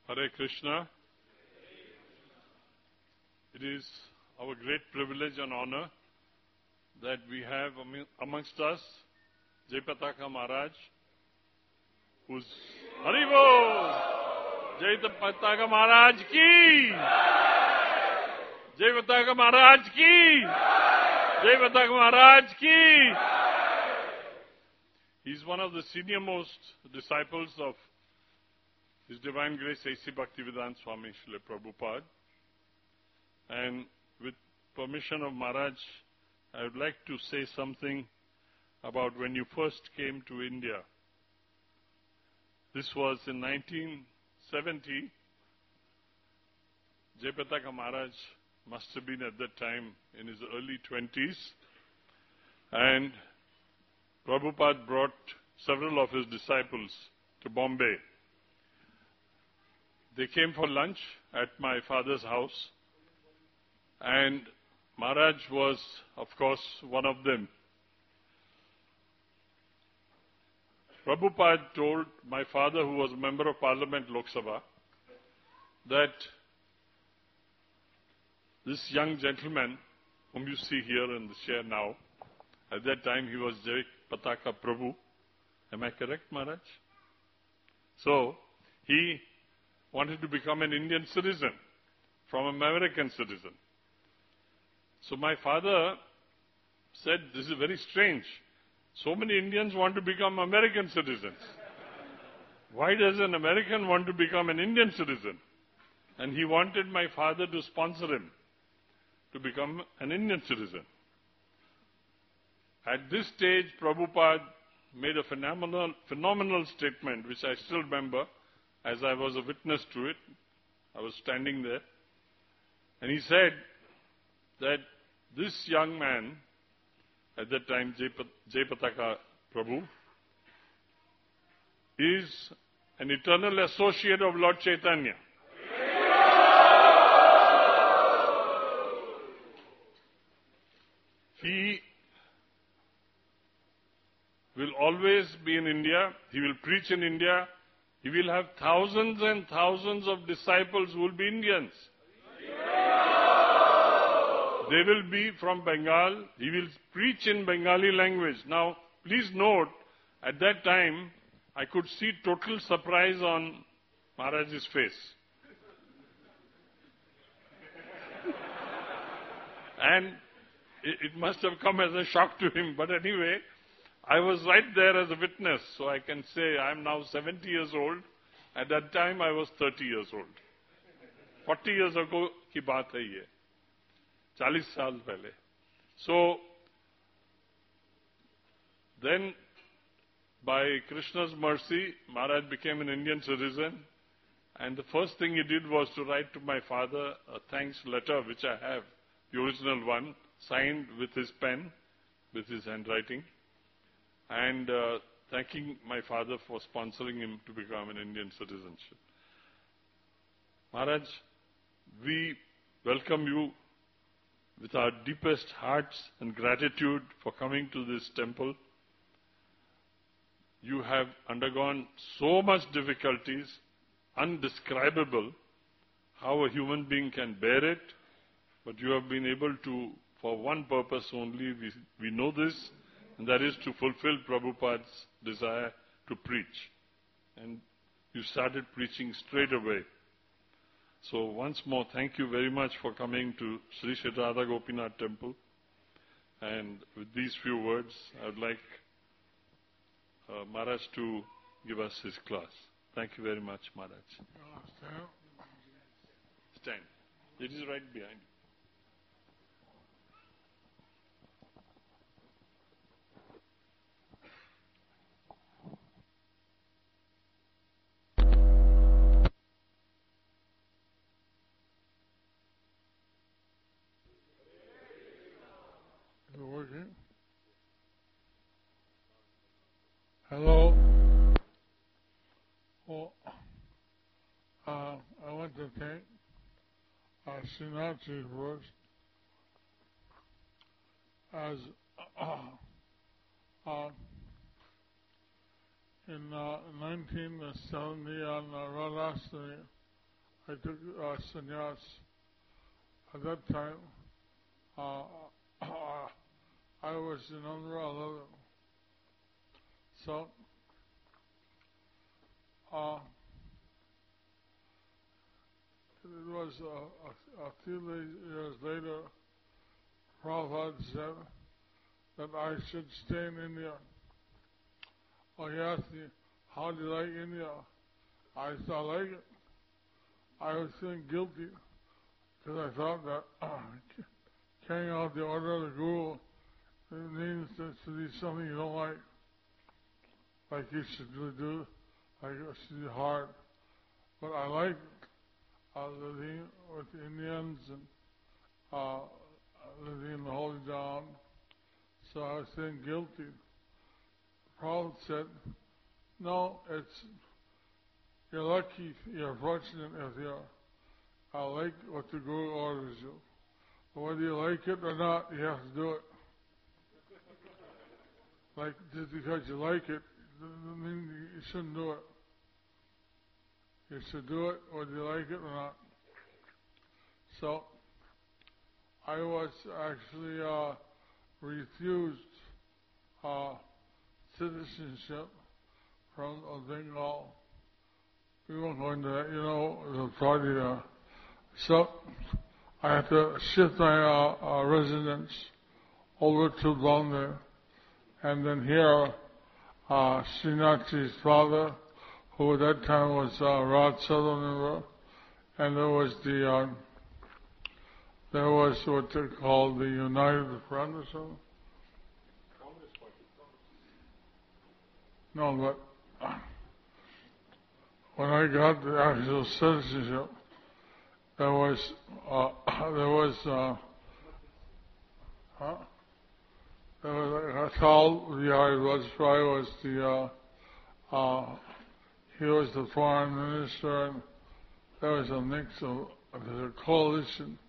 Hare Krishna. It is our great privilege and honor that we have amongst us Jayapataka Maharaj, who's Haribo! Jayapataka Maharaj ki! Jayapataka Maharaj ki! Jayapataka Maharaj ki! He's one of the senior most disciples of His Divine Grace A.C. Bhaktivedanta Swami Srila Prabhupada. And with permission of Maharaj, I would like to say something about when you first came to India. This was in 1970. Jayapataka Maharaj must have been at that time in his early 20s. And Prabhupada brought several of his disciples to Bombay. They came for lunch at my father's house, and Maharaj was, of course, one of them. Prabhupada told my father, who was a member of Parliament, Lok Sabha, that this young gentleman, whom you see here in the chair now, at that time he was Jayapataka Prabhu. Am I correct, Maharaj? So, he wanted to become an Indian citizen from an American citizen. So my father said, this is very strange. So many Indians want to become American citizens. Why does an American want to become an Indian citizen? And he wanted my father to sponsor him to become an Indian citizen. At this stage, Prabhupada made a phenomenal statement, which I still remember, as I was a witness to it. I was standing there. And he said that this young man, at that time Jayapataka Prabhu, is an eternal associate of Lord Chaitanya. He will always be in India. He will preach in India. He will have thousands and thousands of disciples who will be Indians. They will be from Bengal. He will preach in Bengali language. Now, please note, at that time, I could see total surprise on Maharaj's face. And it must have come as a shock to him. But anyway, I was right there as a witness, so I can say I am now 70 years old. At that time, I was 30 years old. 40 years ago ki baat hai ye. 40 saal pehle. So, then, by Krishna's mercy, Maharaj became an Indian citizen. And the first thing he did was to write to my father a thanks letter, which I have, the original one, signed with his pen, with his handwriting. And thanking my father for sponsoring him to become an Indian citizenship. Maharaj, we welcome you with our deepest hearts and gratitude for coming to this temple. You have undergone so much difficulties, undescribable, how a human being can bear it, but you have been able to, for one purpose only, we know this, and that is to fulfill Prabhupada's desire to preach. And you started preaching straight away. So once more, thank you very much for coming to Sri Sri Radha Gopinath Temple. And with these few words, I would like Maharaj to give us his class. Thank you very much, Maharaj. Stand. It is right behind you. Hello. Well, I want to thank Srinathji first, as in 1970 on Radhastami, I took sannyas. At that time, I was in Andhra 11. So, it was a few years later, Prabhupada said that I should stay in India. Well, he asked me, how do you like India? I said, I like it. I was feeling guilty because I thought that carrying out the order of the Guru means that to do something you don't like you should do, like it should be hard. But I liked living with the Indians and living in the Holy Dham, so I was feeling guilty. The Prophet said, no, you're lucky, you're fortunate if you like what the Guru orders you. But whether you like it or not, you have to do it. Like, just because you like it, doesn't mean you shouldn't do it. You should do it whether you like it or not. So, I was actually refused citizenship from Bengal. We won't go into that, the party there. So, I had to shift my residence over to Bombay. And then here, Srinathji's father, who at that time was Raj Sadhananda, and there was what they called the United Front or something. No, but when I got the actual citizenship, there was Atal Bihari Vajpayee was he was the foreign minister, and there was a mix of the coalition.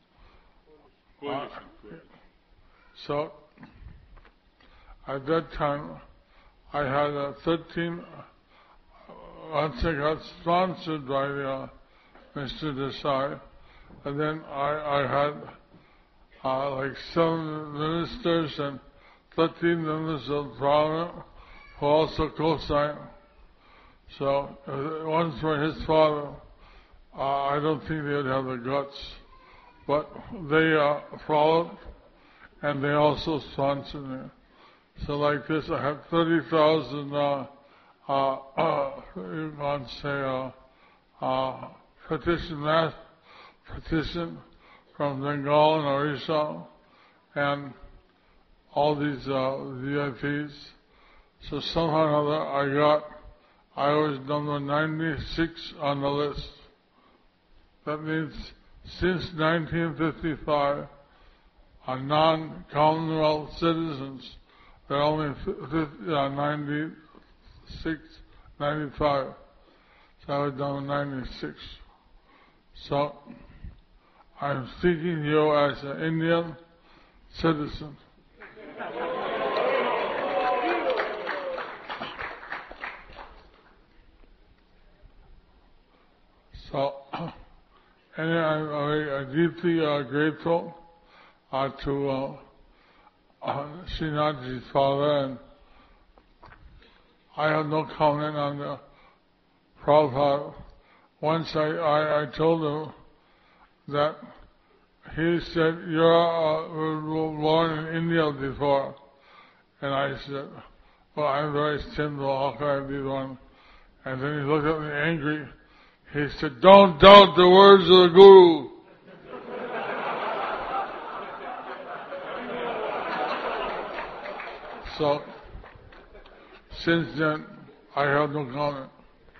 So, at that time, I had 13, once I got sponsored by Mr. Desai, and then I had like 7 ministers and 13 members of Parliament who also co-signed. So, once for his father, I don't think they would have the guts. But they followed, and they also sponsored me. So like this, I have 30,000, you can say, petition from Bengal and Orissa, and all these VIPs. So somehow or another, I was number 96 on the list. That means since 1955, non-Commonwealth citizens, there are only 96, 95. So I was number 96. So I'm speaking to you as an Indian citizen. So, anyway, I'm deeply grateful to Srinathji's father, and I have no comment on the Prabhupada. Once I told him that he said, you were born in India before. And I said, well, I'm very sinful, how can I be one? And then he looked at me angry. He said, don't doubt the words of the Guru. So, since then, I have no comment.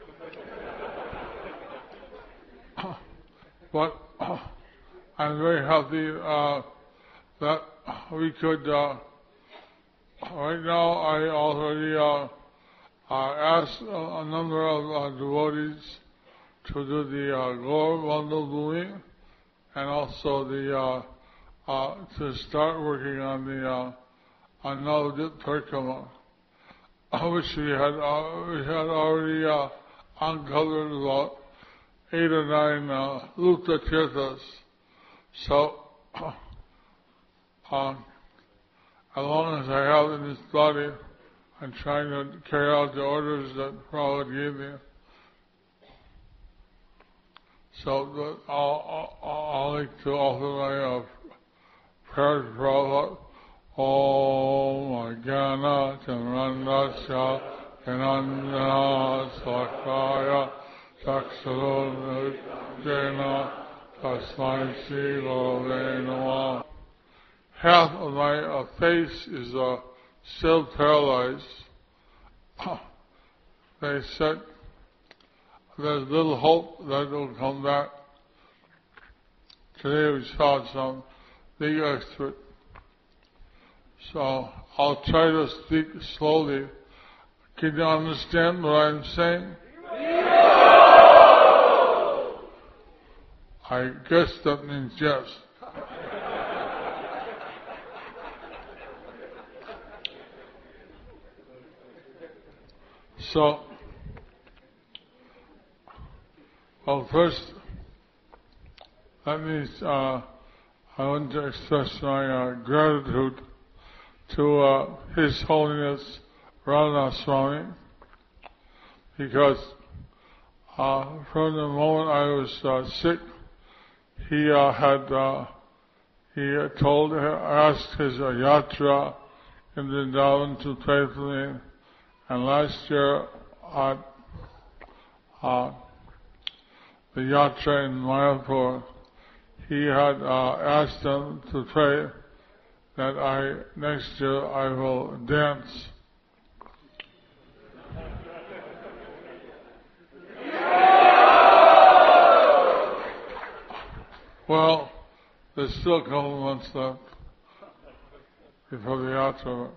But I'm very happy that we could, right now I already asked a number of devotees to do the Gaur Vandal Bhumi, and also to start working on the Navadip Parikrama, which we had already uncovered about, 8 or 9 Lukta Tirthas. So, as long as I have in this body, I'm trying to carry out the orders that Prabhupada gave me. So I'll like to offer my prayer to Prabhupada. Om Jnana Chanrandasya Janandana Sakaya Chakshurudjena Tasmai Sri Gurave Namah. Half of my face is still paralyzed. They said there's little hope that it will come back. Today we saw some big expert. So I'll try to speak slowly. Can you understand what I'm saying? I guess that means yes. So, well, first, that means I want to express my gratitude to His Holiness Radha Swami, because from the moment I was sick, he asked his yatra in Vrindavan to pray for me, and last year at the yatra in Mayapur, he had asked them to pray that next year I will dance. Well, there's still a couple of months left before the yatra.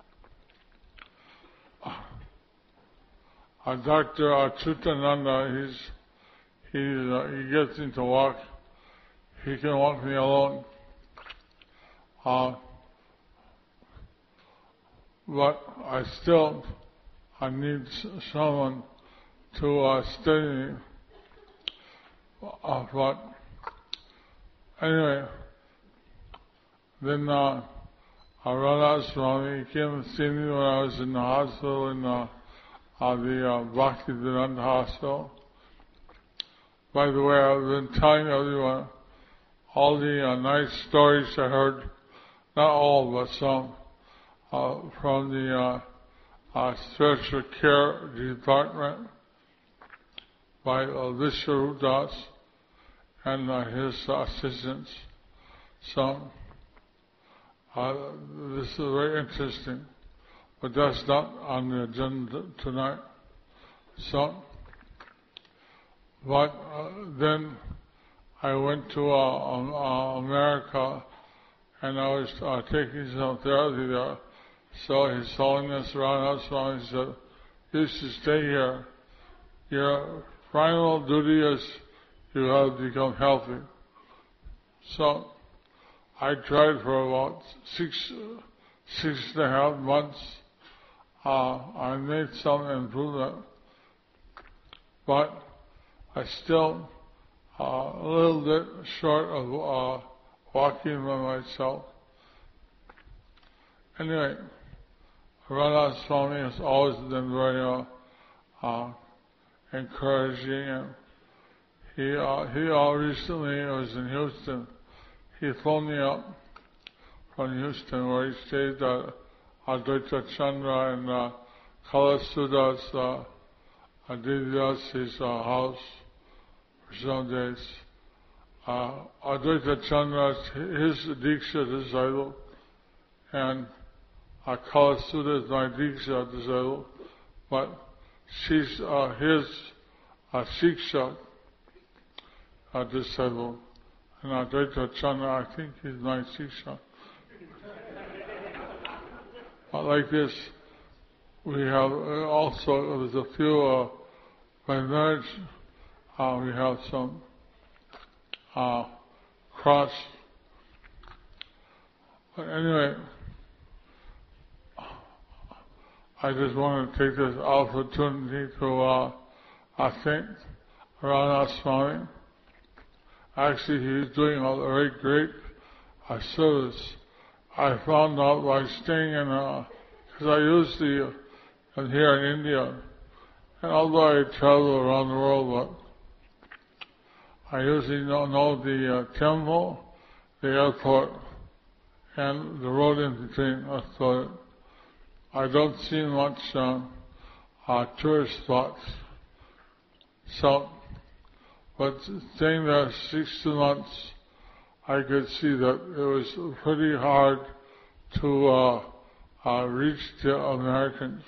Dr. Achutananda, he gets me to walk. He can walk me alone. But I need someone to steady me. But anyway, then Radha Swami came and see me when I was in the hospital, in the Bhaktivedanta Hospital. By the way, I've been telling everyone all the nice stories I heard, not all, but some, from the spiritual care department by Vishwarup Das and his assistants. Some. This is very interesting, but that's not on the agenda tonight. So, but then I went to America, and I was taking some therapy there. So His Holiness Radha Swami said, "You should stay here. Your final duty is you have to become healthy." So I tried for about six and a half months. I made some improvement, but I still a little bit short of walking by myself. Anyway, Radha Swami has always been very encouraging, and he recently was in Houston. He phoned me up from Houston, where he stayed at Advaita Chandra and Kalasuda's Divyasi's house for some days. Advaita Chandra is his Diksha disciple, and Kalasuda is my Diksha disciple, but she's his Shiksha disciple. And Advaita Chandra, I think he's my Shiksha. Like this, we have also, there's a few, by marriage, we have some cross. But anyway, I just want to take this opportunity to thank Ranaswami. Actually, he's doing a very great service. I found out by staying in, because I usually am here in India, and although I travel around the world, but I usually know the temple, the airport, and the road in between. So I don't see much tourist spots. So, but staying there 6 months, I could see that it was pretty hard to reach the Americans.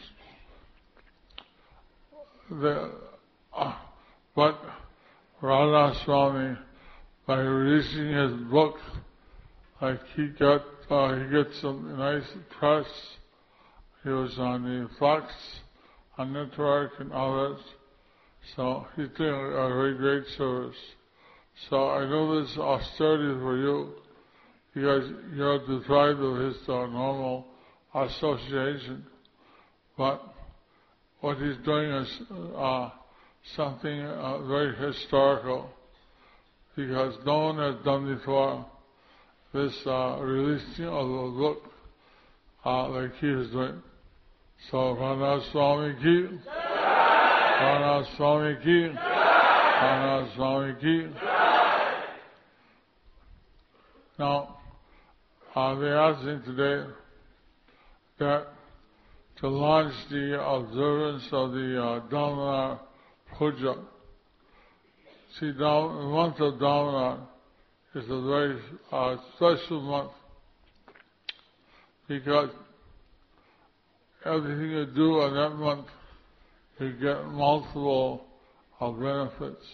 But Radha-swami, by releasing his book, like he gets some nice press. He was on the Fox Network and others. So he's doing a very great service. So I know this austerity for you, because you're deprived of his normal association. But what he's doing is something very historical, because no one has done before this releasing of the book like he is doing. So Ranaswami ki, Ranaswami ki, Ranaswami ki. Now, they asked me today that to launch the observance of the Damodar Puja. See, the month of Damodar is a very special month, because everything you do in that month, you get multiple benefits.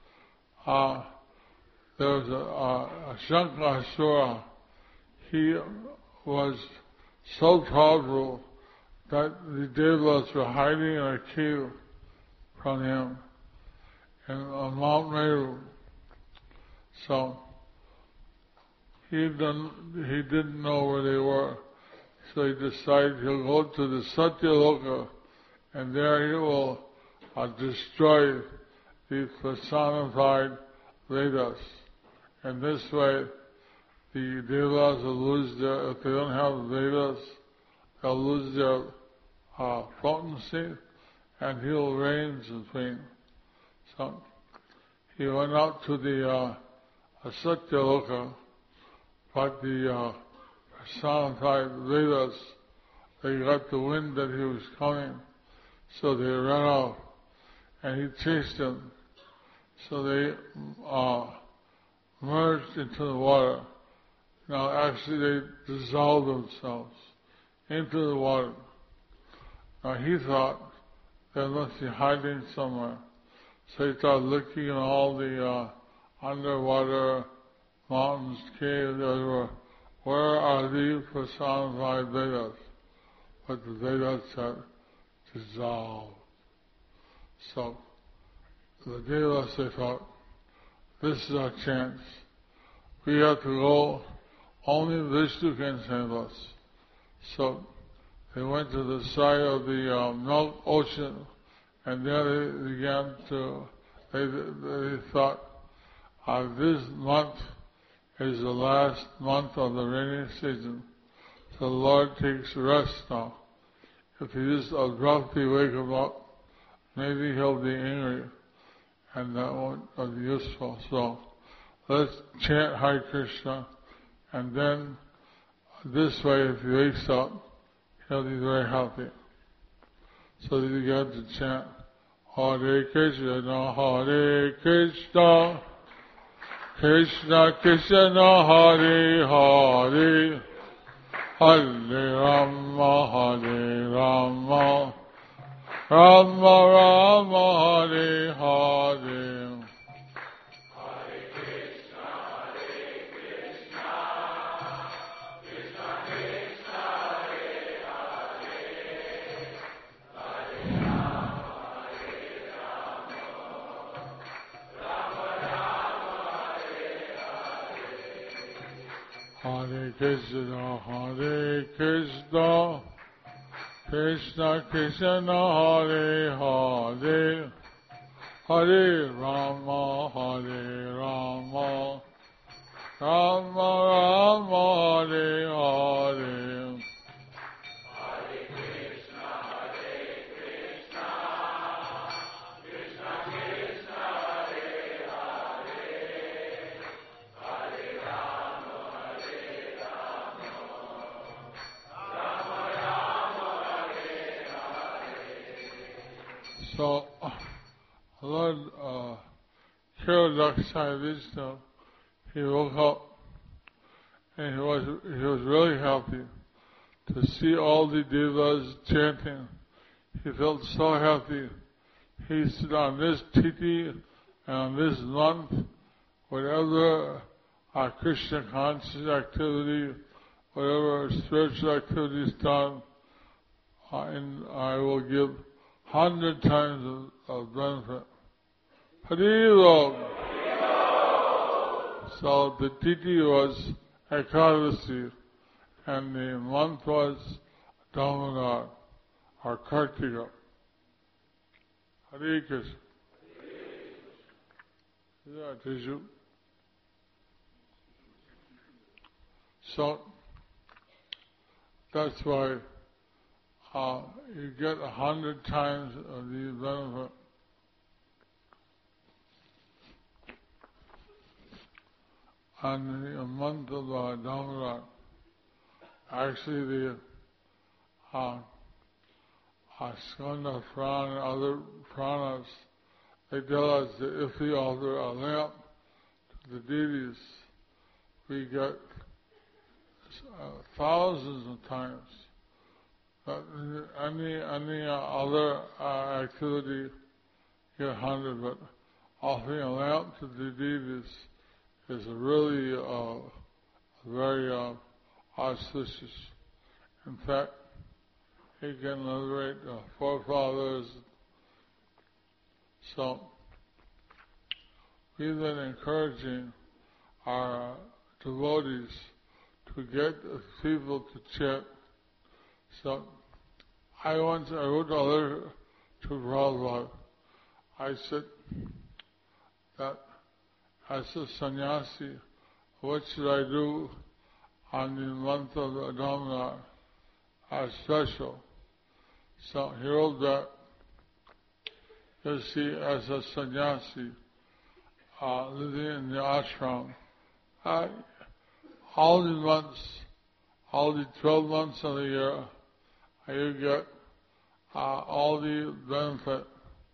There was a Shankasura. He was so powerful that the devas were hiding in a cave from him on Mount Meru. So he didn't know where they were. So he decided he'll go to the Satyaloka, and there he will destroy the personified Vedas. And this way, the devas will lose their, if they don't have Vedas, they'll lose their potency, and he'll reign supreme. So he went out to the Satyaloka, but the personified Vedas, they got the wind that he was coming, so they ran off, and he chased them. So they merged into the water. Now actually they dissolved themselves into the water. Now he thought they must be hiding somewhere. So he started looking in all the underwater mountains, caves, everywhere. Where are the personified Vedas? But the Vedas had dissolved. So the Devas, they thought, this is our chance. We have to go, only Vishnu can save us. So they went to the side of the Milk Ocean, and there they began to, they thought, this month is the last month of the rainy season. So the Lord takes rest now. If you just abruptly wake him up, maybe he'll be angry, and that won't be useful. So let's chant Hare Krishna, and then this way, if he wakes up, he'll be very happy. So they began to chant Hare Krishna, Hare Krishna, Krishna Krishna, Hare Hare, Hare Rama, Hare Rama, Rama Rama, Hare Hare. Hare Krishna, Hare Krishna, Krishna Krishna, Hare Hare, Hare Rama, Hare Rama, Rama Rama, Hare Hare. So, Lord Kirodakshai Vishnu, he woke up and he was really happy to see all the devas chanting. He felt so happy. He said, on this tithi and on this month, whatever our Krishna conscious activity, whatever spiritual activity is done, I will give 100 times of benefit. Harilo. So the tithi was Ekadasi, and the month was Damodar, or Kartika. Hare Krishna. Yeah, Tishu. So that's why you get 100 times of the benefit. On the month of Damodar. Actually, the Skanda Prana and other pranas, they tell us that if we offer a lamp to the deities, we get thousands of times. But any other activity, you get 100, but offering a lamp to the deities is really very auspicious. In fact, he can liberate forefathers. So, we've been encouraging our devotees to get people to chant. So, I wrote a letter to Prabhupada. I said that as a sannyasi, what should I do on the month of Damodar as special? So he wrote that, you see, as a sannyasi, living in the ashram, all the months, all the 12 months of the year, you get all the benefit,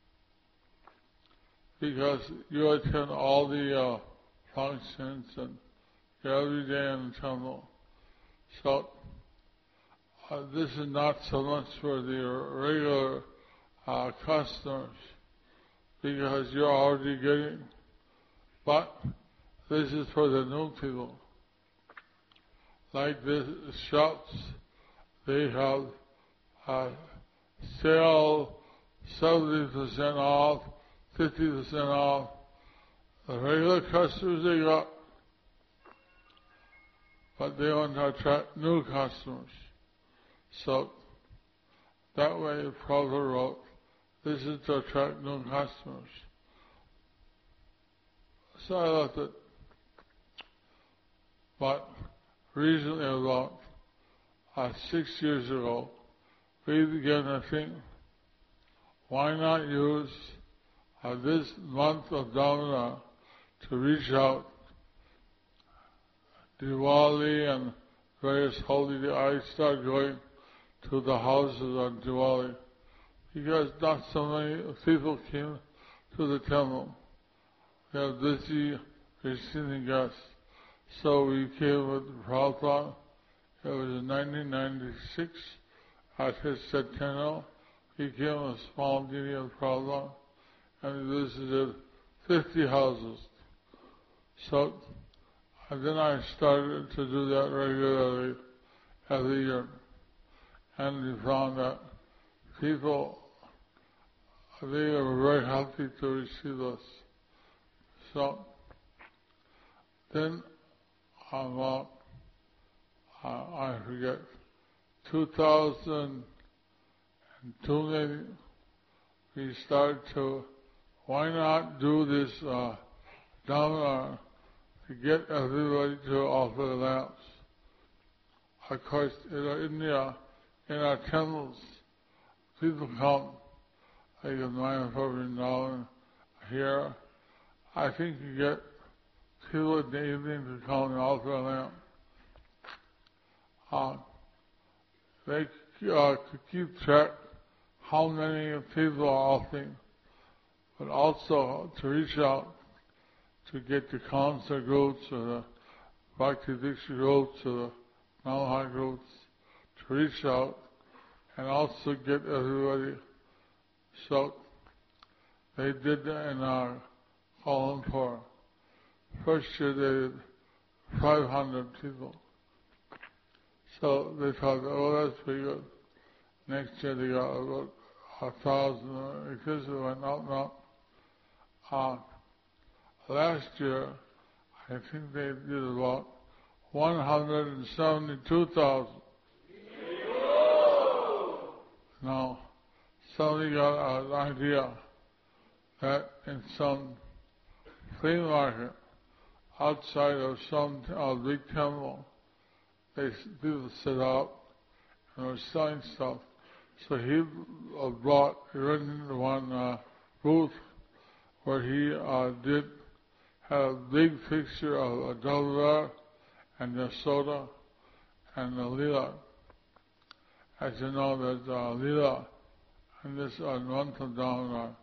because you attend all the functions and you're every day in the temple. So this is not so much for the regular customers, because you're already getting, but this is for the new people. Like the shops, they have sale 70% off, 50% off. The regular customers they got, but they want to attract new customers. So that way Prabhupada wrote, this is to attract new customers. So I left it. But recently, about 6 years ago, we began to think, why not use this month of Damodar to reach out Diwali and various holy days. I started going to the houses on Diwali because not so many people came to the temple. They were busy receiving guests. So we came with Prabhupada. It was in 1996 at his centennial. He came with a small meeting of Prabhupada and we visited 50 houses. So and then I started to do that regularly every year. And we found that people, they were very happy to receive us. So then about, I forget, 2002 maybe, we started to why not do this Dhamma to get everybody to offer the lamps? Of course, in India, in our temples, people come, like in Mayapur, Vrindavan, here. I think you get people in the evening to come and offer a lamp. They could keep track how many people are offering, but also to reach out to get the concert groups or the Bhakti Diksha groups or the Malha groups to reach out and also get everybody. So they did that in our Kuala Lumpur. First year they did 500 people. So they thought, oh, that's pretty good. Next year they got about 1,000, because it went up and up. Last year, I think they did about 172,000. Now, somebody got an idea that in some flea market outside of some big temple, people set up and were selling stuff. So he went into one booth where he had a big picture of a Dalvar and the soda and the lila. As you know, there's lila in this month of Damodar.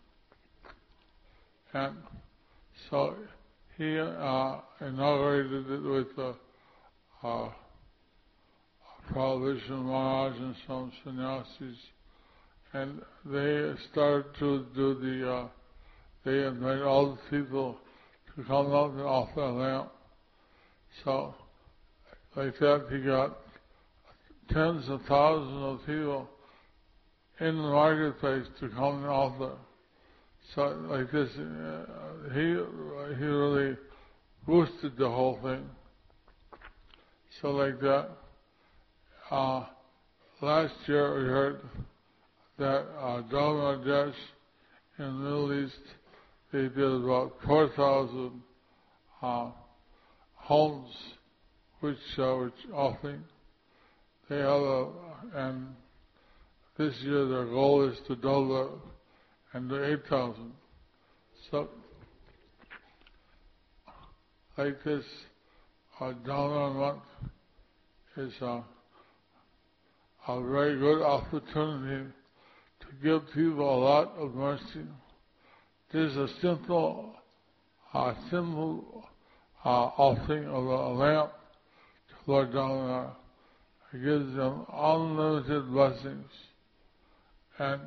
And so he inaugurated it with Prabhupada Maharaj and some sannyasis, and they started to do they invited all the people to come up and offer a lamp. So, like that, he got tens of thousands of people in the marketplace to come and offer. So, like this, he really boosted the whole thing. So, like that, last year we heard that Bangladesh in the Middle East, they did about 4,000 homes which offering. They have and this year their goal is to double it and do 8,000. So, like this, Dhamma month is a very good opportunity to give people a lot of mercy. There's a simple offering of a lamp to Lord Damodar. It gives them unlimited blessings. And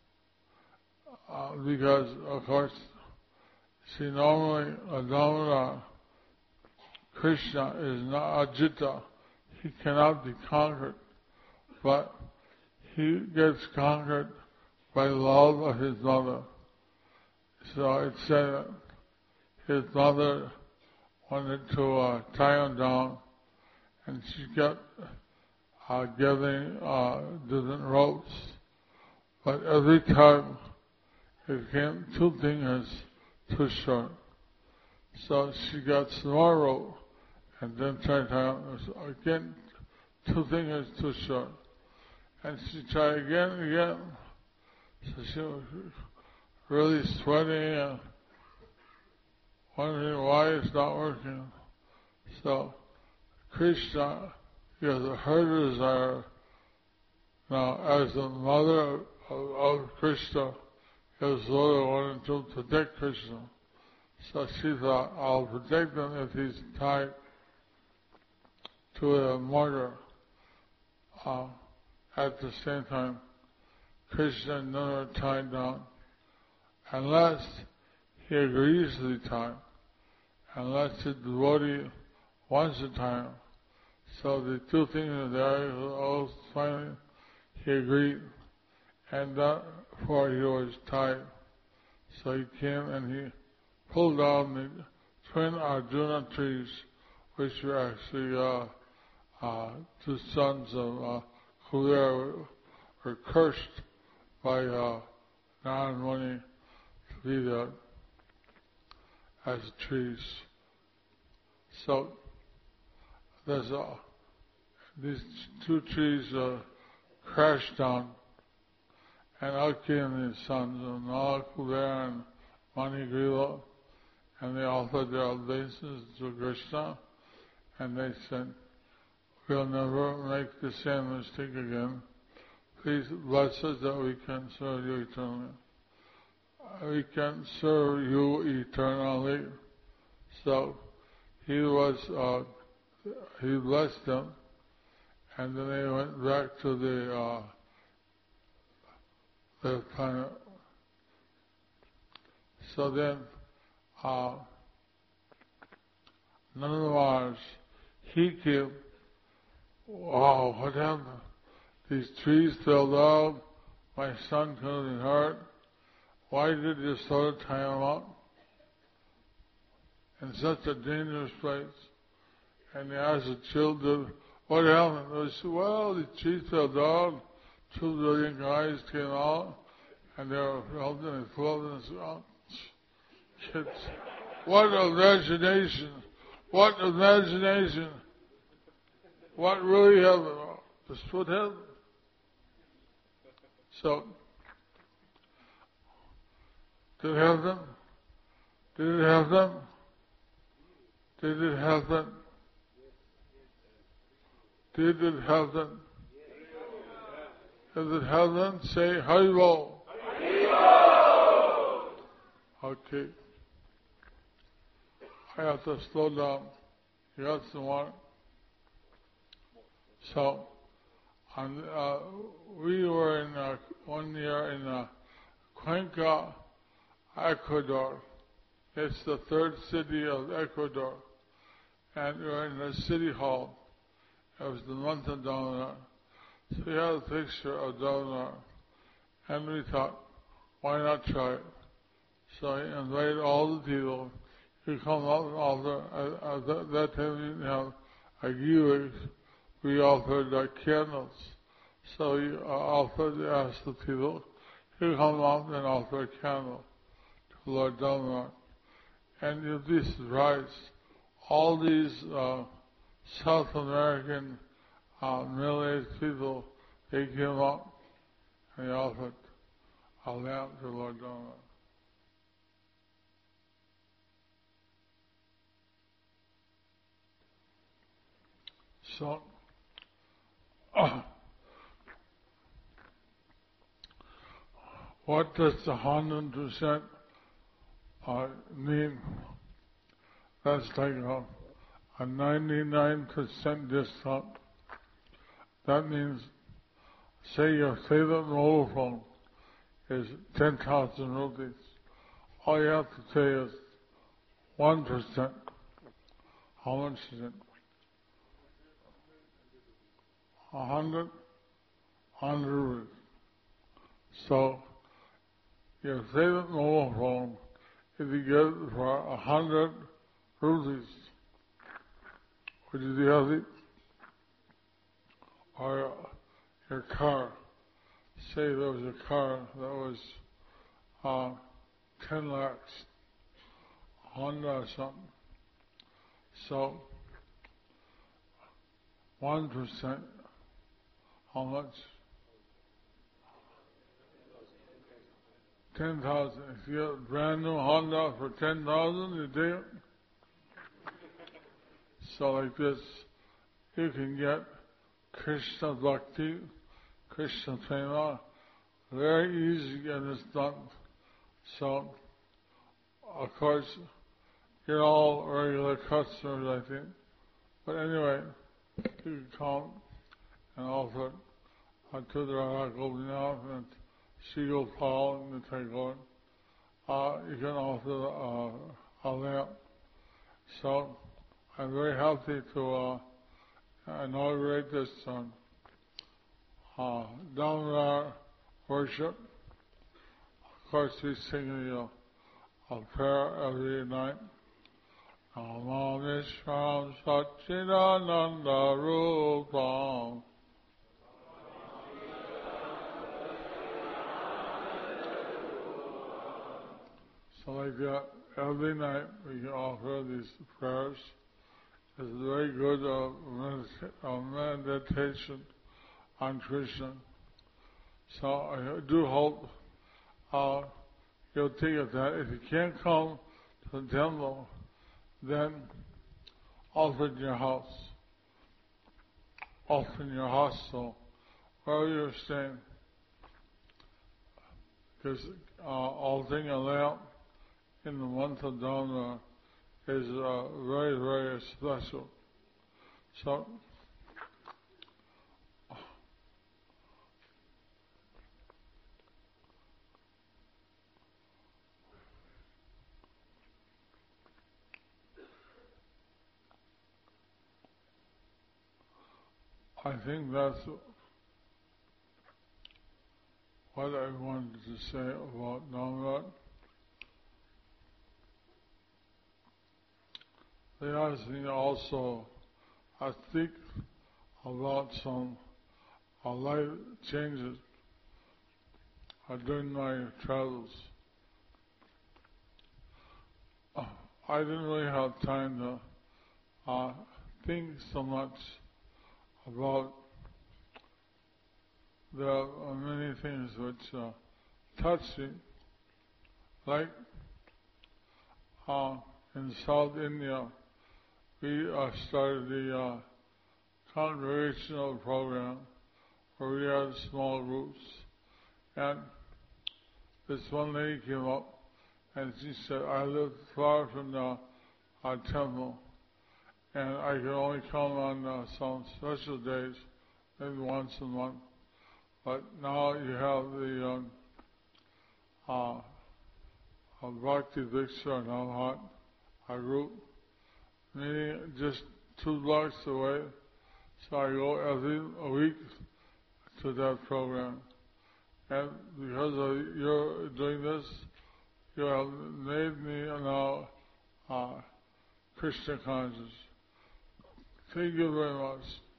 because, of course, see, normally a Damodar, Krishna is not Ajita. He cannot be conquered. But he gets conquered by love of his mother. So it said that his mother wanted to tie him down, and she kept giving different ropes. But every time it came 2 fingers too short. So she got some more rope, and then tried to again 2 fingers too short. And she tried again and again. So she was really sweating and wondering why it's not working. So Krishna, because her desire, now as the mother of Krishna, Yashoda wanted to protect Krishna. So she thought, I'll protect him if he's tied to a mortar. At the same time, Krishna never tied down unless he agrees to be tied, unless the devotee wants to tie him. So the 2 things are there. Finally, he agreed, and therefore he was tied. So he came and he pulled down the twin Arjuna trees, which were actually 2 sons of Kuvera were cursed by Narad Muni be there as trees. So there's these two trees crashed down, and out came his sons, Nala Kuber and Manigriva, and they offered their obeisances to Krishna, and they said, we'll never make the same mistake again. Please bless us that we can serve you eternally. We can serve you eternally. So he blessed them, and then they went back to the planet. So then, none of Mars, he came. Wow, what happened? These trees fell down. My son couldn't hurt. Why did you sort of tie him up in such a dangerous place? And they asked the children, what happened? They said, well, the trees fell down. 2 billion guys came out, and they were melting and floating. And said, oh, kids, what imagination! What imagination! What really happened? This is what happened. So, did it happen? Did it happen? Did it happen? Did it happen? If it hasn't, say Haribo. Okay. I have to slow down. You got some water? So, we were in 1 year in Cuenca, Ecuador. It's the 3rd city of Ecuador. And we were in the city hall. It was the month of Ramadan. So we had a picture of Ramadan. And we thought, why not try it? So he invited all the people to come up and offer. At that time we didn't have a giveaway. We offered candles. So we asked the people to come up and offer a candle to Lord Ramadan. And you'd be surprised. All these South American middle-aged people, they came up and they offered a lamp to Lord Ramadan. So, what does the 100% mean? That's like a 99% discount. That means, say your favorite mobile phone is 10,000 rupees. All you have to say is 1%. How much is it? 100 rupees. So, your favorite mobile phone, if you get it for 100 rupees, would you be happy? Or your car, say there was a car that was 10 lakhs, Honda or something. So, 1%, how much? 10,000. If you get a brand new Honda for 10,000, you take it. So like this, you can get Krishna Bhakti, Krishna Prema, very easy to get this done. So, of course, you're all regular customers, I think. But anyway, you can come and offer to the Radha Gopinath and Sri Gopal and the Tagore. You can offer a lamp. So, I'm very happy to inaugurate this Damodar worship. Of course, we sing a prayer every night. Namamishram Satchidananda Rupam So like that, every night we can offer these prayers. It's a very good meditation on Krishna. So I do hope you'll take it that if you can't come to the temple, then offer in your house. Offer in your hostel, wherever you're staying. Because offering a lamp in the month of Dharma is very, very special. So, I think that's what I wanted to say about Navrat. They asked me also, I think about some life changes during my travels. I didn't really have time to think so much about the many things which touch me, like in South India, we started the congregational program where we had small groups, and this one lady came up and she said, I live far from the temple, and I can only come on some special days, maybe once a month. But now you have the Bhakti Diksha Navhat, a group, meeting just 2 blocks away. So I go every week to that program. And because of your doing this, you have made me now Krishna conscious. Thank you very much.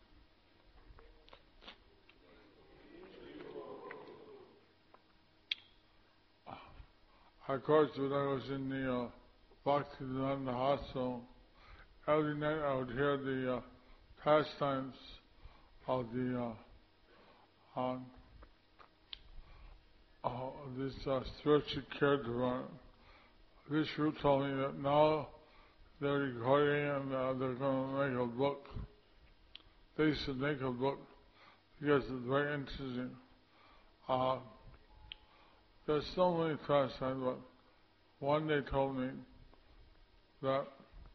Of course, when I was in the Bhaktivedanta Hospital, every night I would hear the pastimes of the this spiritual care department. This group told me that now they're recording and they're going to make a book. They should make a book because it's very interesting. There's so many pastimes, but one they told me that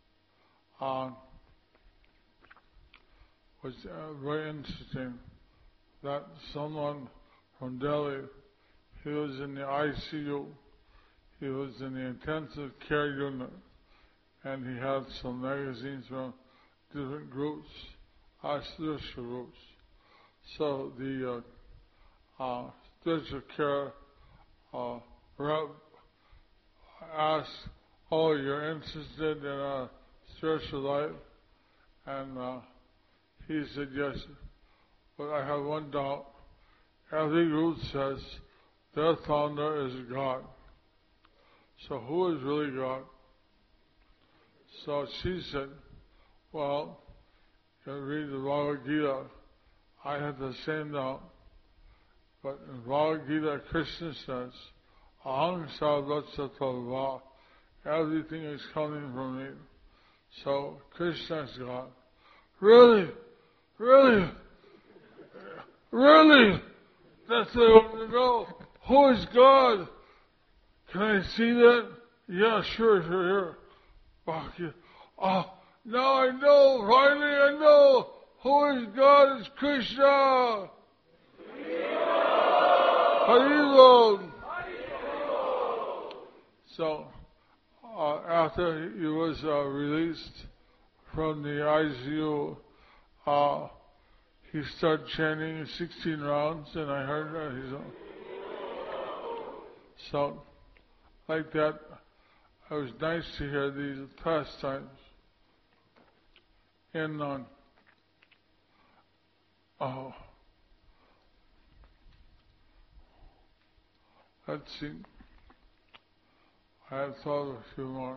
was very interesting, that someone from Delhi, he was in the ICU, he was in the intensive care unit, and he had some magazines from different groups, spiritual groups. So the spiritual care rep asked, oh, you're interested in a spiritual life? And he said, yes, but I have one doubt. Every group says their founder is God. So who is really God? So she said, well, you read the Bhagavad Gita. I had the same doubt. But in Bhagavad Gita, Krishna says, Aham sarvatsatva, everything is coming from me. So Krishna is God. Really? Really? Really? That's what I want to know. Who is God? Can I see that? Yeah, sure. Oh, now I know, finally I know. Who is God? It's Krishna. Haribol. So, after he was released from the ICU, he started chanting 16 rounds, and I heard that. So, like that, it was nice to hear these pastimes. And let's see. I had thought of a few more.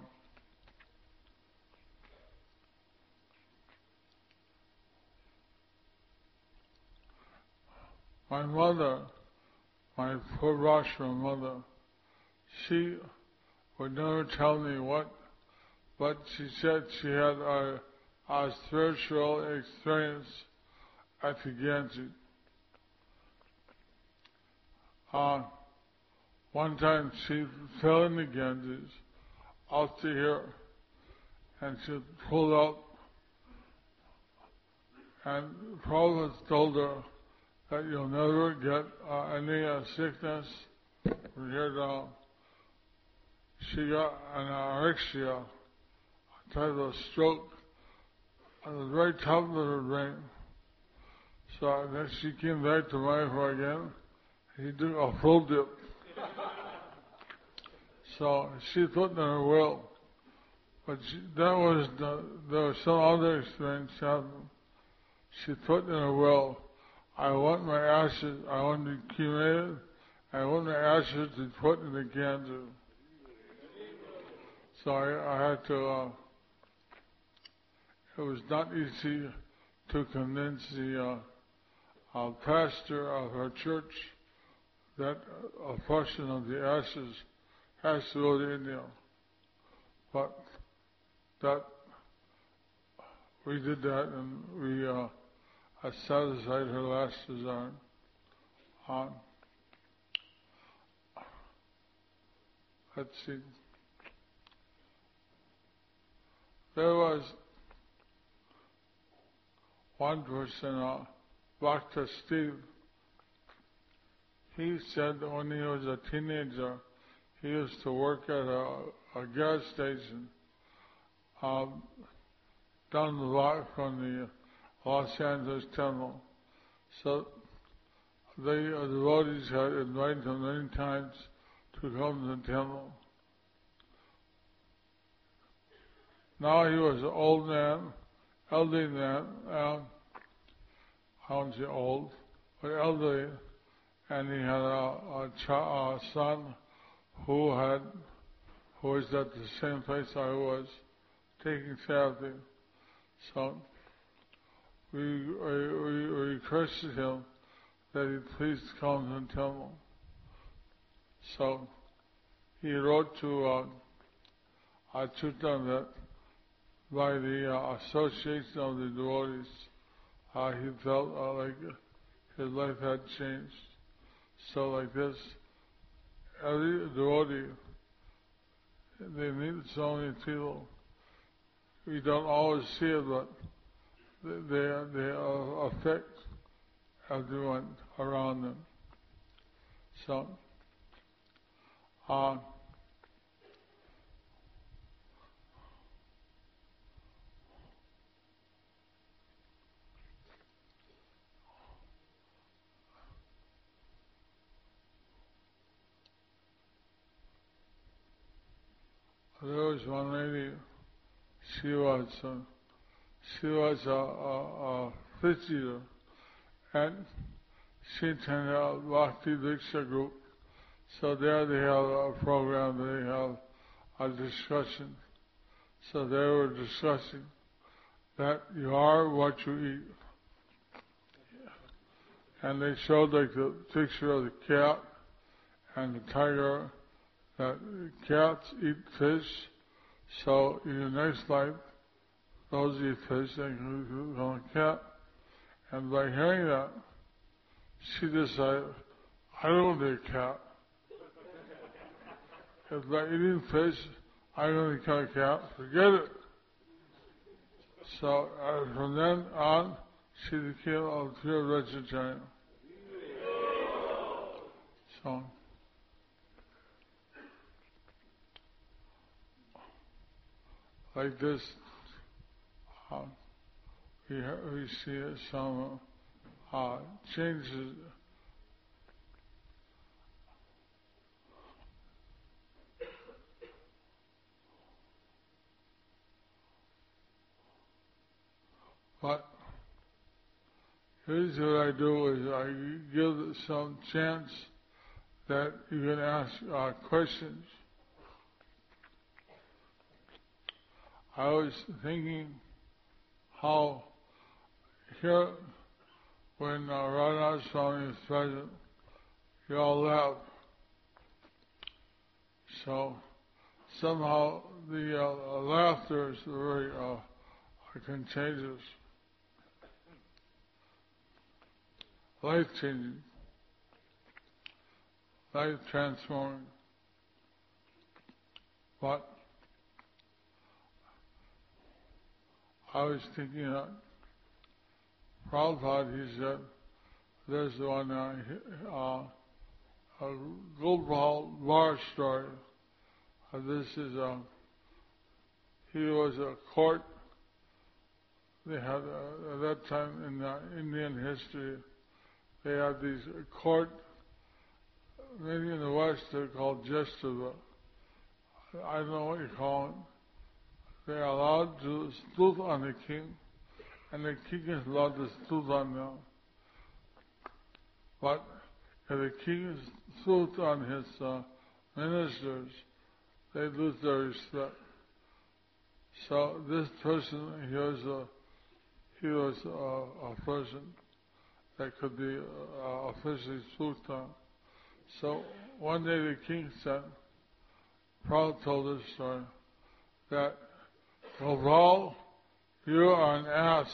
My mother, my Purvashra mother, she would never tell me what, but she said she had a spiritual experience at the Ganges. One time she fell in the Ganges out to here, and she pulled out, and Prabhupada told her that you'll never get any sickness from here down. She got an anorexia, a type of stroke, at the very top of her brain. So then she came back to Mayapur again. He did a full dip. So she put in her will. But there was some other experience happening. She put in her will, I want my ashes, I want to be cremated, I want my ashes to be put in the Ganges. So I had to, it was not easy to convince the pastor of her church that a portion of the ashes has to go to India. But that, we did that, and we satisfied her last desire. Let's see. There was one person, Dr. Steve. He said that when he was a teenager, he used to work at a gas station down the block from the Los Angeles Temple. So the devotees had invited him many times to come to the temple. Now he was an old man, elderly man, I won't say old, but elderly, and he had a son who was at the same place I was, taking therapy. So we requested him that he please come to the temple. So he wrote to Achyuta that by the association of the devotees, he felt like his life had changed. So like this, every devotee, they meet so many people. We don't always see it, but they affect everyone around them. So, there was one lady. She was a fish eater, and she attended a Bhakti Diksha group. So there they have a program, they have a discussion. So they were discussing that you are what you eat. And they showed like the picture of the cat and the tiger, that cats eat fish. So in your next life, those eat fish, they can become a cat. And by hearing that, she decided, I don't want to be a cat. If by eating fish, I'm going to become a cat, forget it. So from then on, she became a pure vegetarian. So, like this, we see some changes. But here's what I do is I give some chance that you can ask questions. I was thinking how here, when Radha Swami is present, you all laugh. So somehow the laughter is very contagious, life-changing, life-transforming. But I was thinking that Prabhupada, he said, there's one a Gopal Bar story. This is he was a court. They had at that time in Indian history, they had these court. Maybe in the West they're called Jestava. I don't know what you call it. They are allowed to stoot on the king, and the king is allowed to stoot on them. But if the king stoot on his ministers, they lose their respect. So this person, he was a person that could be officially stood on. So one day the king said, Prabhupada told this story, that Gopal, you are an ass.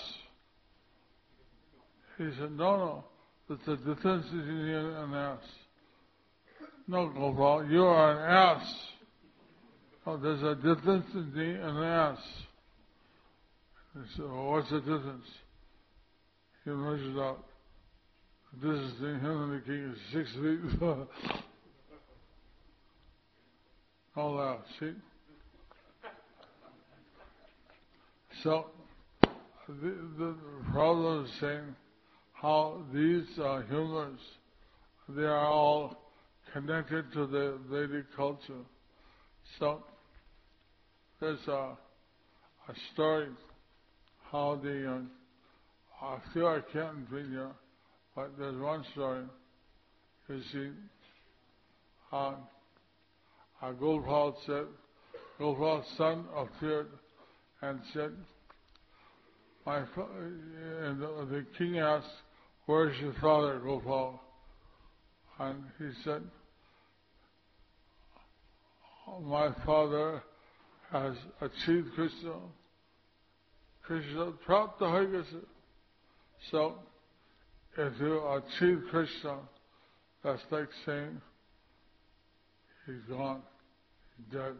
He said, no, there's a difference between an ass. No, Gopal, you are an ass. Oh, there's a difference between an ass. He said, well, what's the difference? He measured out. The distance between him and the king is 6 feet. All that, see? So, the problem is saying how these humors, they are all connected to the Vedic culture. So, there's a story how the, I feel I can't bring here, but there's one story. You see, Gopal said, Gopal's son appeared and said, and the king asked, where's your father, Gopal? And he said, my father has achieved Krishna. Krishna prapta hoigase. So, if you achieve Krishna, that's like saying he's gone, he's dead.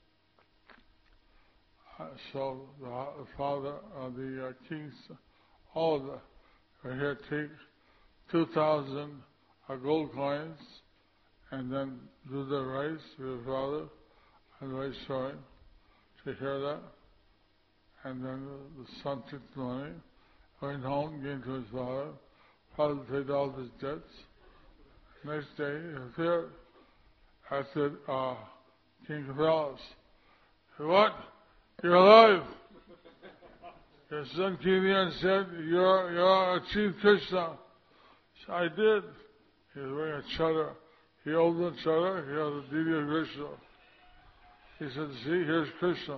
So the father, the kings, all of the, are here take 2,000 gold coins and then do the rice to your father and rice story to hear that. And then the son took the money, went home, gave to his father. Father paid all his debts. Next day, he appeared. I said, King Kapilas, what? You're alive. Your son came here and said, you're achieved Krishna. So I did. He was wearing a chadar. He opened the chadar, he had the deity of Krishna. He said, see, here's Krishna.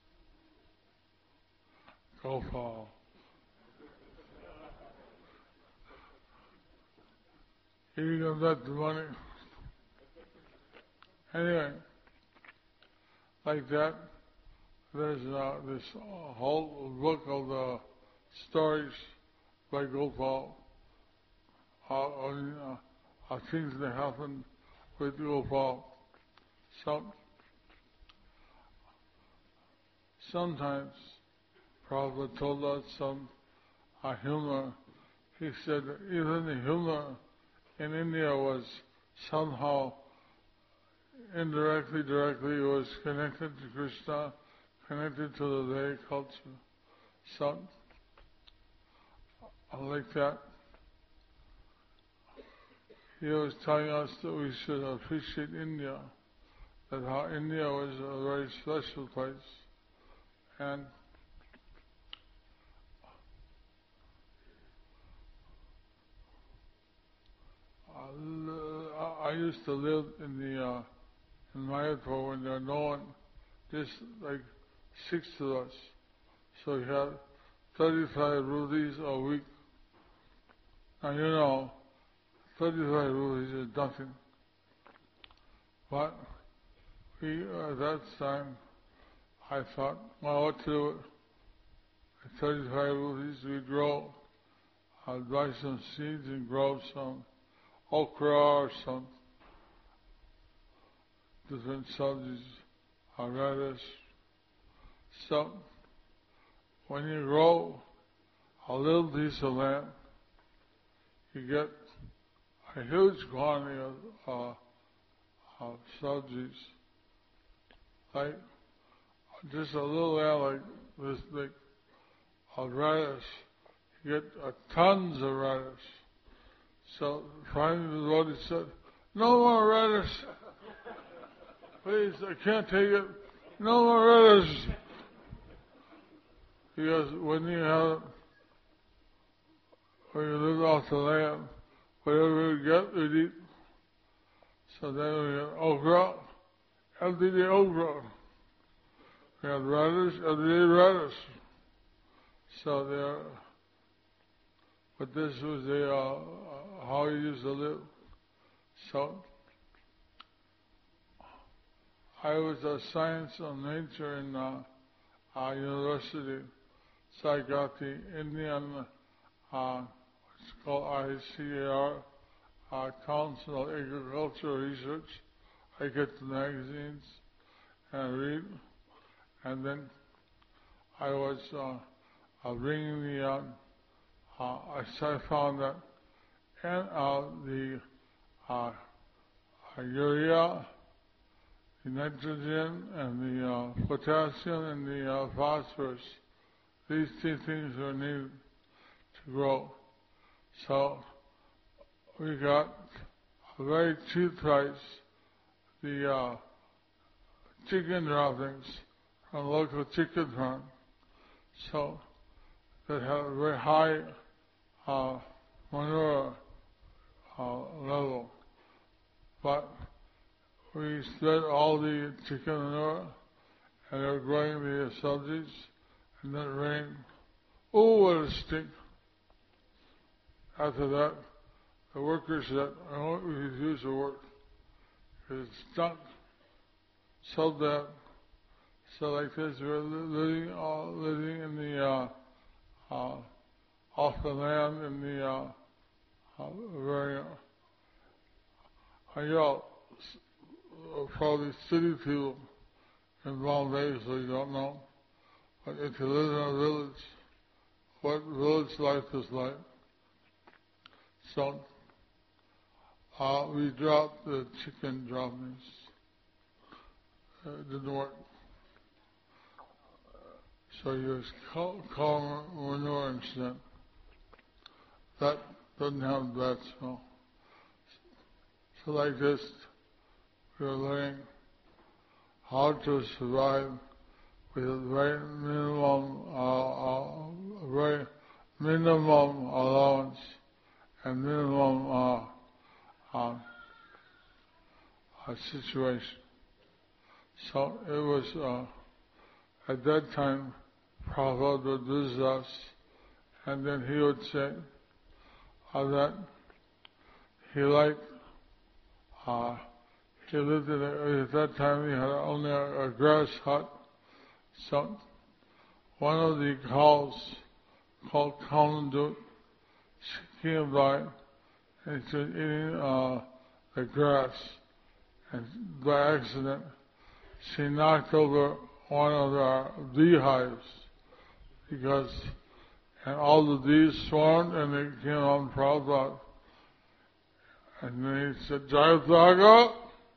Gopal. He didn't get the money. Anyway, like that, there's this whole book of the stories by Gopal, things that happened with Gopal. So, sometimes Prabhupada told us a humor. He said even the humor in India was somehow indirectly, directly was connected to Krishna, connected to the Vedic culture. So, like that, he was telling us that we should appreciate India, that how India was a very special place. And I used to live in Mayapur when there was no one, just like 6 of us. So he had 35 rupees a week. Now 35 rupees is nothing. But at that time, I thought, well, what to do with 35 rupees? We grow. I'll buy some seeds and grow some okra or some different subsies, radish. So, when you grow a little piece of land, you get a huge quantity of subsies. Like just a little land like this big of radish, you get tons of radish. So finally the Lord said, no more radish. Please, I can't take it. No more radish. Because when you live off the land, whatever we get, we eat. So then we had okra, everyday okra. We had radish, everyday radish. So but this was how we used to live. So I was a science and nature in university. So I got the Indian, it's called ICAR, Council of Agricultural Research. I get the magazines and read. And then I was bringing the, I found that the urea, the nitrogen, and the potassium, and the phosphorus, these 2 things were needed to grow. So we got a very cheap price, the chicken droppings from a local chicken farm. So that had a very high manure level. But we spread all the chicken manure, and they were growing the subsies, and then it rained. Oh, what a stink. After that, the workers said, we refuse to work. Because it stunk so bad. So like this, we were living in the, off the land in the, very, probably city people in Bombay, so you don't know. But if you live in a village, what village life is like. So, we dropped the chicken droppings. It didn't work. So you use cow manure instead. That doesn't have bad smell. So like this, we are learning how to survive with a very minimum allowance and minimum situation. So it was at that time Prabhupada would visit us, and then he would say that he liked. He lived at that time he had only a grass hut. So one of the cows called Kalandut, she came by and she was eating the grass, and by accident she knocked over one of our beehives and all the bees swarmed and they came on Prabhupada. And then he said, Jayathaga,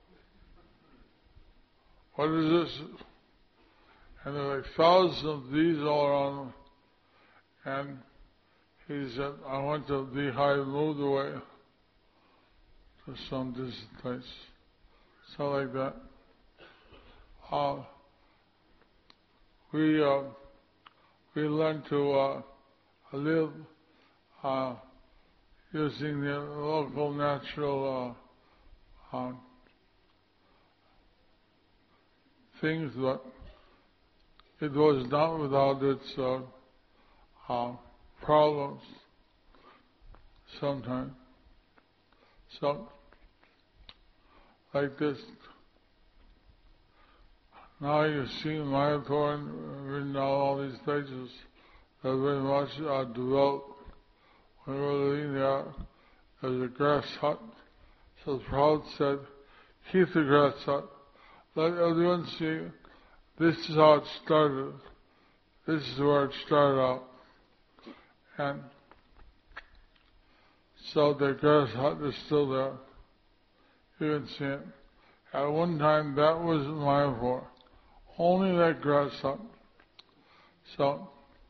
what is this? And there were like thousands of bees all around him. And he said, I want the beehive moved away to some distant place. So like that. We learned to live using the local natural things, but it was not without its problems sometimes. So, like this, now you see Mayapur and written all these places that are very much developed. When we were living there's a grass hut. So the Prophet said, keep the grass hut. Let everyone see, this is how it started. This is where it started out. And so the grass hut is still there. You can see it. At one time, that was Mayapur. Only that grass hut. So,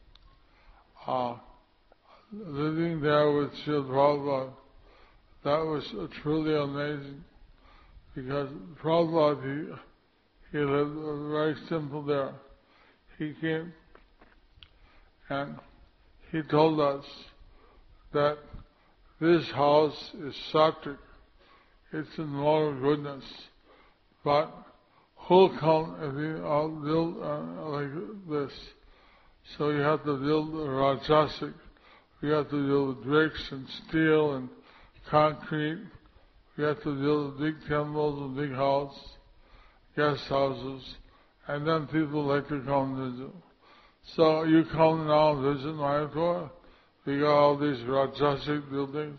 living there with Srila Prabhupada, that was truly amazing. Because Prabhupada, he lived very simple there. He came and he told us that this house is sattvic. It's in moral goodness. But who'll come if you all build like this? So you have to build rajasic. You have to build bricks and steel and concrete. You have to build big temples and big houses, guest houses, and then people like to come visit. So you come now visit Mayapur. We got all these rajasic buildings.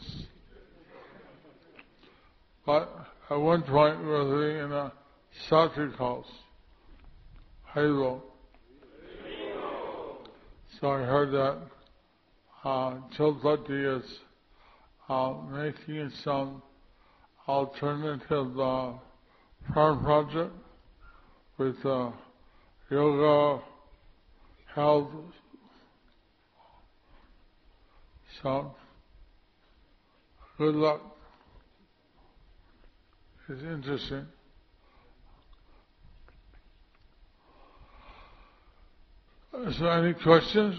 But at one point we were living in a sattvic house. Halo. So I heard that Chilpati is making some alternative farm project with yoga, health. So, good luck. It's interesting. So, any questions?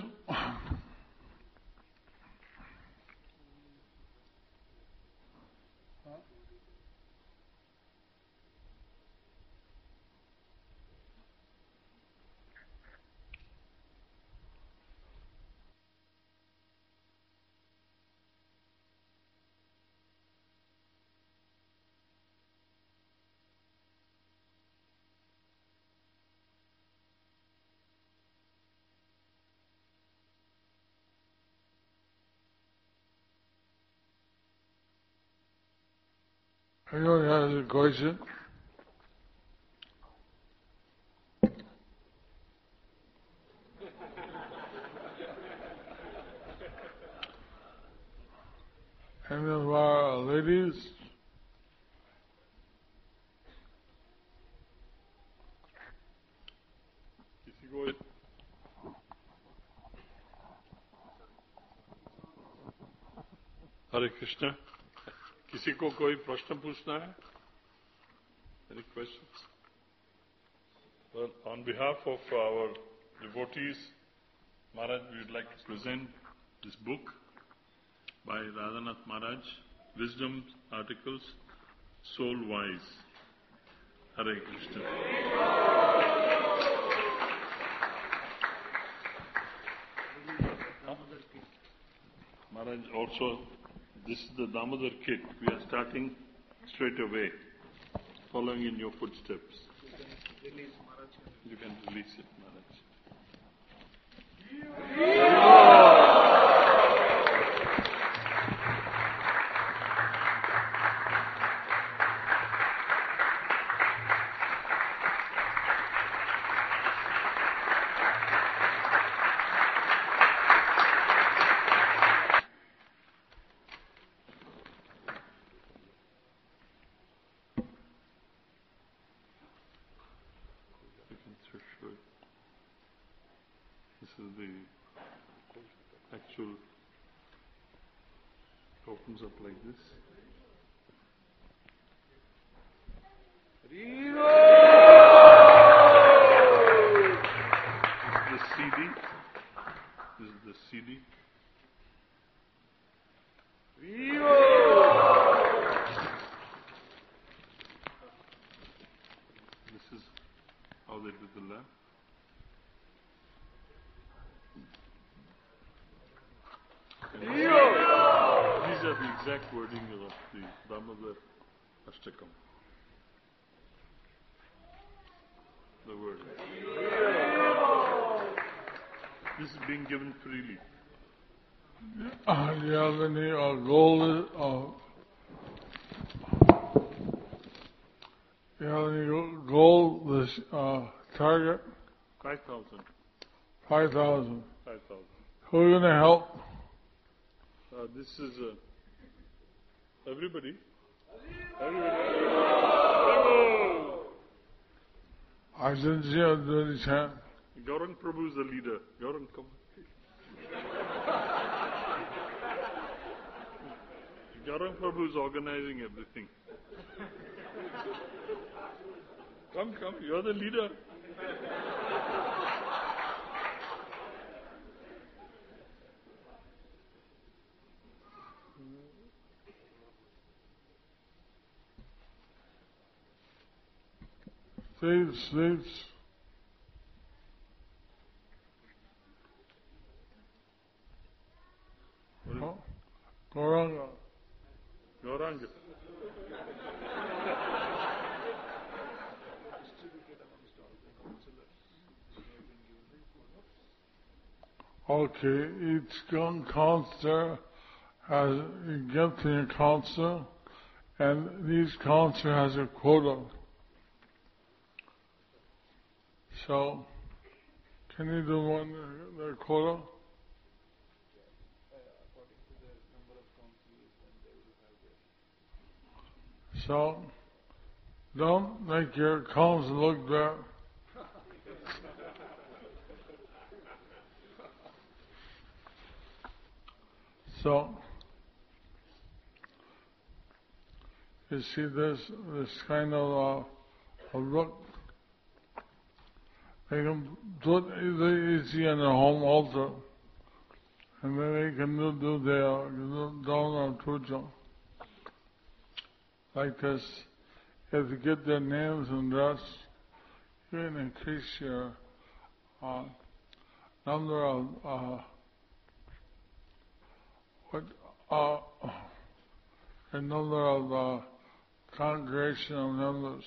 Anyone has a question? Any of our ladies? Hare Krishna. किसी को कोई प्रश्न पूछना है? Any questions? Well, on behalf of our devotees, Maharaj, we would like to present this book by Radhanath Maharaj, Wisdom Articles, Soul Wise. Hare Krishna. Maharaj, also, this is the Damodar kit. We are starting straight away, following in your footsteps. You can release it, Maharaj. This is the actual, it opens up like this. This is the CD. This is the CD. This is how they do the lamp. exact wording of the Damodar Ashtakam. The word. This is being given freely. Do you have any goal? Do you have any goal? This target? 5,000. 5,000. 5,000. Who are you going to help? This is everybody. Everybody. I didn't see a dirty chant. Gaurang Prabhu is the leader. Gaurang, come. Gaurang Prabhu is organizing everything. Come, you're the leader. Seats. Gauranga. Gauranga. Okay, each counselor has a gift to a counselor, and each counselor has a quota. So, can you do one, their quota? So, don't make your counselor look bad. So, you see this kind of a look. They can do it easy on their home altar, and then they can do their down on puja. Like this, if you get their names and dress, you can increase your number of a number of congregational members.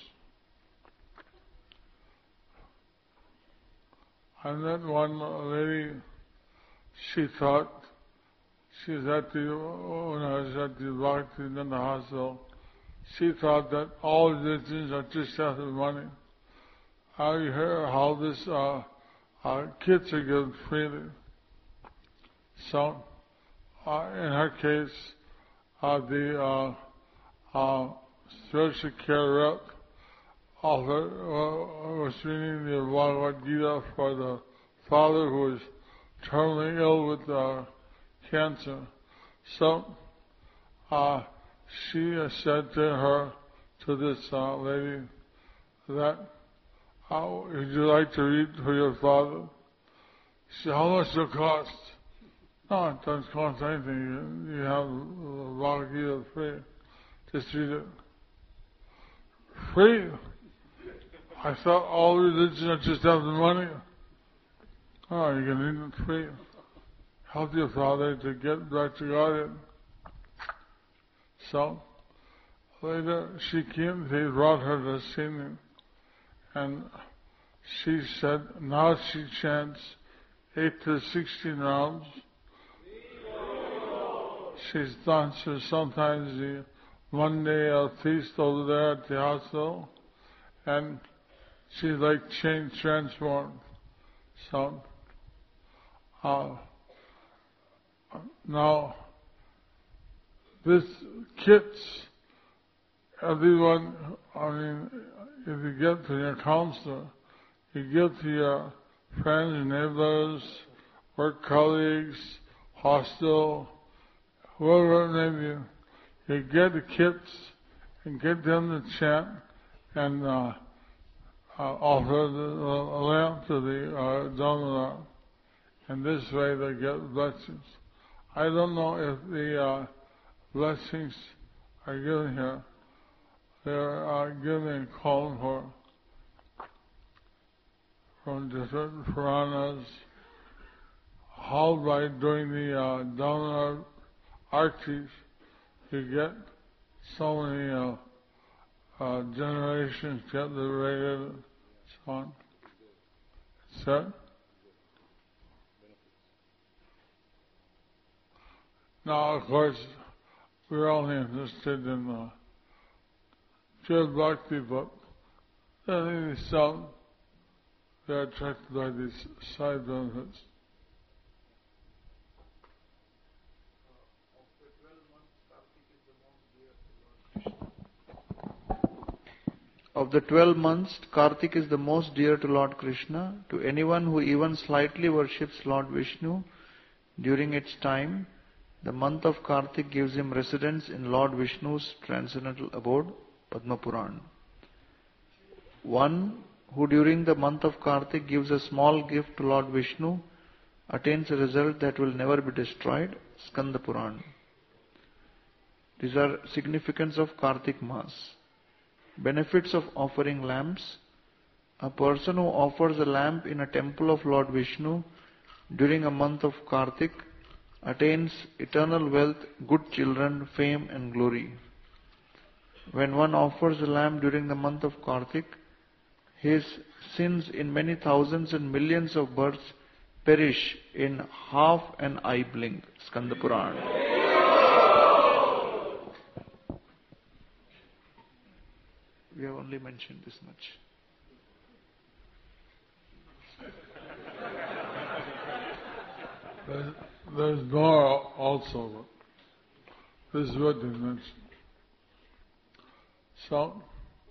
I met one lady. She thought when I was at the Bhakti in the hospital. She thought that all religions are just after money. I hear how this kids are given freely. So, in her case, the spiritual care rep was reading the Bhagavad Gita for the father who was terminally ill with cancer. So, she said to this lady that, would you like to read for your father? She said, how much does it cost? No, it doesn't cost anything. You have the Bhagavad Gita free. Just read it. Free? I thought all religions are just after money. Oh, you can read it free. Help your father to get back to God. So, later she came, they brought her to see me, and she said now she chants 8 to 16 rounds. She's done sometimes the Monday feast over there at the hospital, and she's like transformed. So, now, this kits, everyone, if you get to your counselor, you give to your friends, neighbors, work colleagues, hostel, whoever it may be, you get the kits and get them to chant and offer a lamp to the Damodar. And this way they get blessings. I don't know if the blessings are given here. They are given and called for from different Puranas, how by doing the Damodar artis, you get so many generations get liberated, so on. So, now, of course, we're only interested in pure bhakti, but in some, they are attracted by these side benefits. Of the 12 months, Kartik is the most dear to Lord Krishna. To anyone who even slightly worships Lord Vishnu during its time, the month of Kartik gives him residence in Lord Vishnu's transcendental abode, Padma Puran. One who during the month of Kartik gives a small gift to Lord Vishnu attains a result that will never be destroyed, Skanda Puran. These are significance of Kartik Mass. Benefits of offering lamps. A person who offers a lamp in a temple of Lord Vishnu during a month of Kartik attains eternal wealth, good children, fame and glory. When one offers a lamp during the month of Kartik, his sins in many thousands and millions of births perish in half an eye blink. Skanda Puran. We have only mentioned this much. There's more also, but this is what they mentioned. So,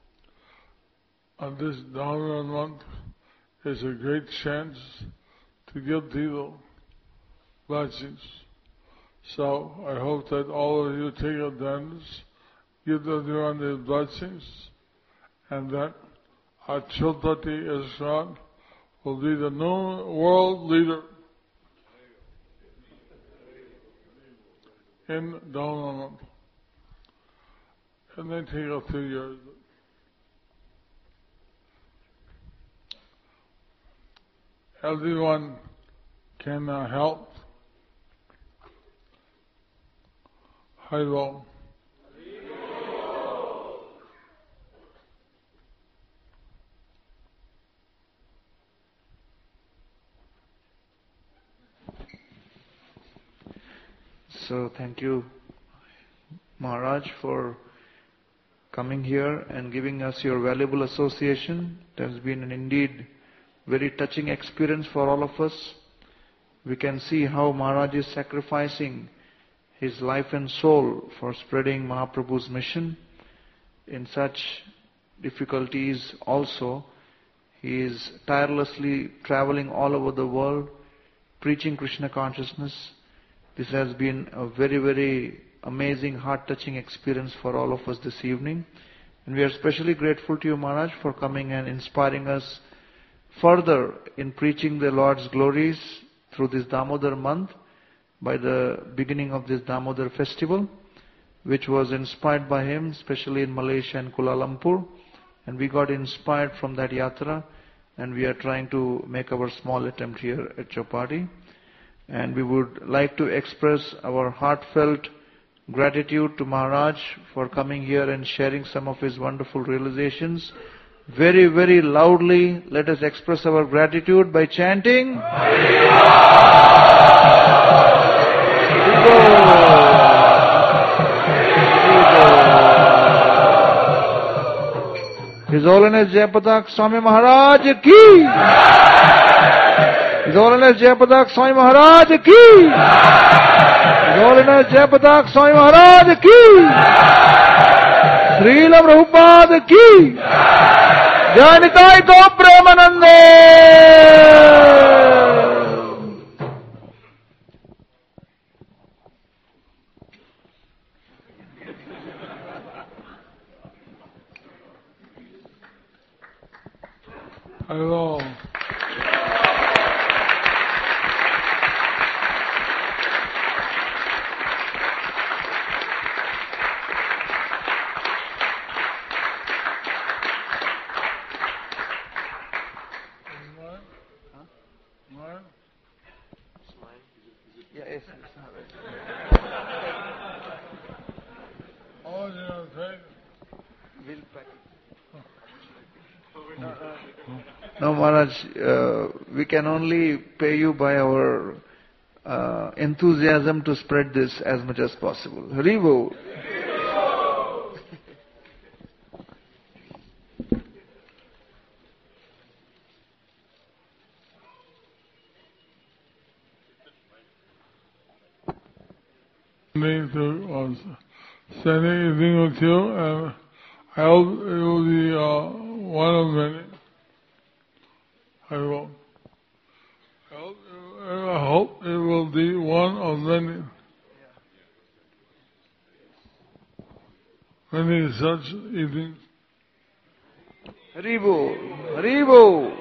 on this Damodar month is a great chance to give people blessings. So, I hope that all of you take advantage, give everyone their blessings, and that our Chiltati Isran will be the new world leader in Damodar. It may take a few years. Everyone can help. Hello. So thank you, Maharaj, for coming here and giving us your valuable association. It has been an indeed very touching experience for all of us. We can see how Maharaj is sacrificing his life and soul for spreading Mahaprabhu's mission. In such difficulties also, he is tirelessly traveling all over the world, preaching Krishna consciousness. This has been a very, very amazing, heart-touching experience for all of us this evening. And we are especially grateful to you, Maharaj, for coming and inspiring us further in preaching the Lord's glories through this Damodar month by the beginning of this Damodar festival, which was inspired by him, especially in Malaysia and Kuala Lumpur. And we got inspired from that yatra, and we are trying to make our small attempt here at Chopadi. And we would like to express our heartfelt gratitude to Maharaj for coming here and sharing some of his wonderful realizations. Very, very loudly, let us express our gratitude by chanting His Holiness Jayapatak Swami Maharaj ki! His Holiness Jayapatak Swami Maharaj ki! His Holiness Jayapatak Swami Maharaj ki! Srila Prabhupada ki! Jai Nitai Gaur Premanande! Hello. Maharaj, we can only pay you by our enthusiasm to spread this as much as possible. Haribo. To spend evening with you, and I hope it will be one of many. I hope it will be one of many. Many such evenings. Haribo. Haribo.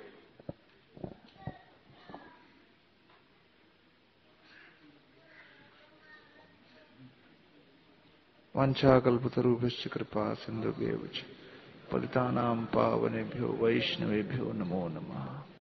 वाञ्छाकल्पतरुभ्यश्च कृपा सिन्धुभ्येव च पतितानां पावनेभ्यो वैष्णवेभ्यो नमो नमः।